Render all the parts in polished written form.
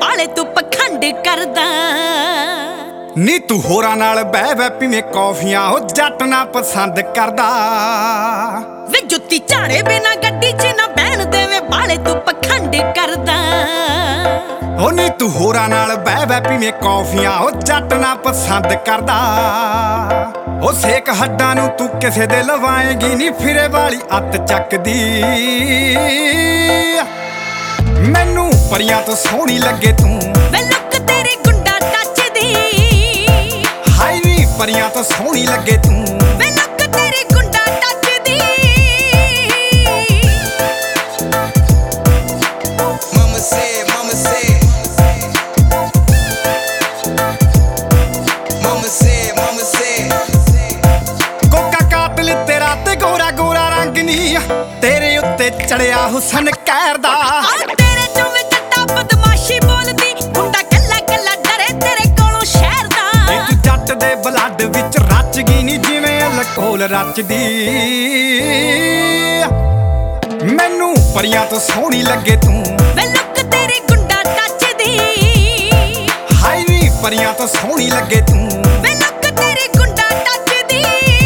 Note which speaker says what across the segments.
Speaker 1: ਬਾਲੇ ਤੂੰ ਪਖੰਡ ਕਰਦਾ
Speaker 2: ਨੀ ਤੂੰ ਹੋਰਾਂ ਨਾਲ ਬਹਿ ਬਹਿ ਪੀਵੇਂ ਕੌਫੀਆਂ ਉਹ ਜੱਟ ਨਾ ਪਸੰਦ ਕਰਦਾ
Speaker 1: ਵੇ ਜੁੱਤੀ ਝਾੜੇ ਬਿਨਾ ਗੱਡੀ 'ਚ ਨਾ ਬਹਿਣ ਦੇਵੇਂ ਬਾਲੇ ਤੂੰ ਪਖੰਡ ਕਰਦਾ
Speaker 2: ਉਹ ਨੀ ਤੂੰ ਹੋਰਾਂ ਨਾਲ ਬਹਿ ਬਹਿ ਪੀਵੇਂ ਕੌਫੀਆਂ ਉਹ ਜੱਟ ਨਾ ਪਸੰਦ ਕਰਦਾ ਉਹ ਸੇਕ ਹੱਡਾਂ ਨੂੰ ਤੂੰ ਕਿਸੇ ਦੇ ਲਵਾਏਗੀ ਨੀ ਫਿਰੇ ਵਾਲੀ ਅੱਤ ਚੱਕਦੀ ਮੈਨੂੰ ਪਰੀਆਂ ਤੋਂ ਸੋਹਣੀ ਲੱਗੇ ਤੂੰ
Speaker 1: ਵੇ ਲੁੱਕ ਤੇਰੀ ਗੁੰਡਾ ਟੱਚ ਦੀ
Speaker 2: ਹਾਈ ਨੀ ਪਰੀਆਂ ਤੋਂ ਸੋਹਣੀ ਲੱਗੇ ਤੂੰ
Speaker 1: ਵੇ ਲੁੱਕ ਤੇਰੀ ਗੁੰਡਾ ਟੱਚ ਦੀ
Speaker 3: Mama said, mama said. Mama said, mama said.
Speaker 2: ਕੋਕਾ ਕਾਤਲ ਤੇਰਾ ਤੇ ਗੋਰਾ ਗੋਰਾ ਰੰਗ ਨੀ ਤੇਰੇ ਉੱਤੇ ਚੜਿਆ ਹੁਸਨ ਕਹਿਰ ਦਾ
Speaker 1: ਤੇਰੇ ਚੋਂ ਵੀ ਜੱਟਾ ਬਦਮਾਸ਼ੀ ਬੋਲਦੀ ਗੁੰਡਾ ਕੱਲਾ ਕੱਲਾ ਡਰੇ ਤੇਰੇ ਕੋਲੋਂ ਸ਼ਹਿਰ ਦਾ
Speaker 2: ਇੱਕ ਜੱਟ ਦੇ ਬਲੱਡ ਵਿੱਚ ਰਚ ਗਈ ਨੀ ਜਿਵੇਂ ਲਕੋਲ ਰਚਦੀ ਮੈਨੂੰ ਪਰੀਆਂ ਤੋਂ ਸੋਹਣੀ ਲੱਗੇ ਤੂੰ
Speaker 1: ਵੇ ਲੁੱਕ ਤੇਰੀ ਗੁੰਡਾ ਟੱਚ ਦੀ
Speaker 2: ਹਾਈ ਨੀ ਪਰੀਆਂ ਤੋਂ ਸੋਹਣੀ ਲੱਗੇ ਤੂੰ
Speaker 1: ਵੇ ਲੁੱਕ ਤੇਰੀ ਗੁੰਡਾ ਟੱਚ ਦੀ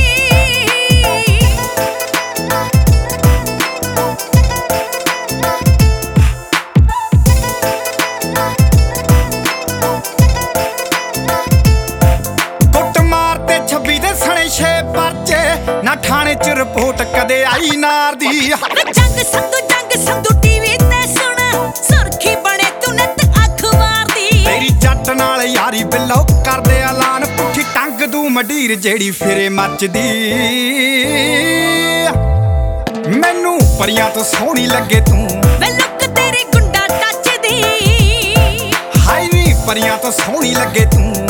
Speaker 2: ਕੁੱਟ ਮਾਰ ਤੇ 26 ਦੇ ਸਣੇ 6 ਪਰਚੇ ਨਾ ਥਾਣੇ 'ਚ ਰਿਪੋਰਟ ਕਦੇ ਆਈ ਨਾਰ ਦੀ
Speaker 1: ਵੇ ਜੰਗ ਸੰਧੂ ਟੀਵੀ ਤੇ ਸੁਣ ਸੁਰਖੀ ਬਣੇ ਤੂੰ ਨਿੱਤ ਅੱਖ ਮਾਰਦੀ
Speaker 2: ਤੇਰੀ ਜੱਟ ਨਾਲ ਯਾਰੀ ਬਿੱਲੋ ਕਰਦੇ ਐਲਾਨ ਪੁੱਠੀ ਟੰਗ ਦੂ ਮੰਡੀਰ ਜਿਹੜੀ ਫਿਰੇ ਮੱਚਦੀ ਮੈਨੂੰ ਪਰੀਆਂ ਤੋਂ ਸੋਹਣੀ ਲੱਗੇ ਤੂੰ
Speaker 1: ਵੇ ਲੁੱਕ ਤੇਰੀ ਗੁੰਡਾ ਟੱਚ ਦੀ
Speaker 2: ਹਾਈ ਨੀ ਪਰੀਆਂ ਤੋਂ ਸੋਹਣੀ ਲੱਗੇ ਤੂੰ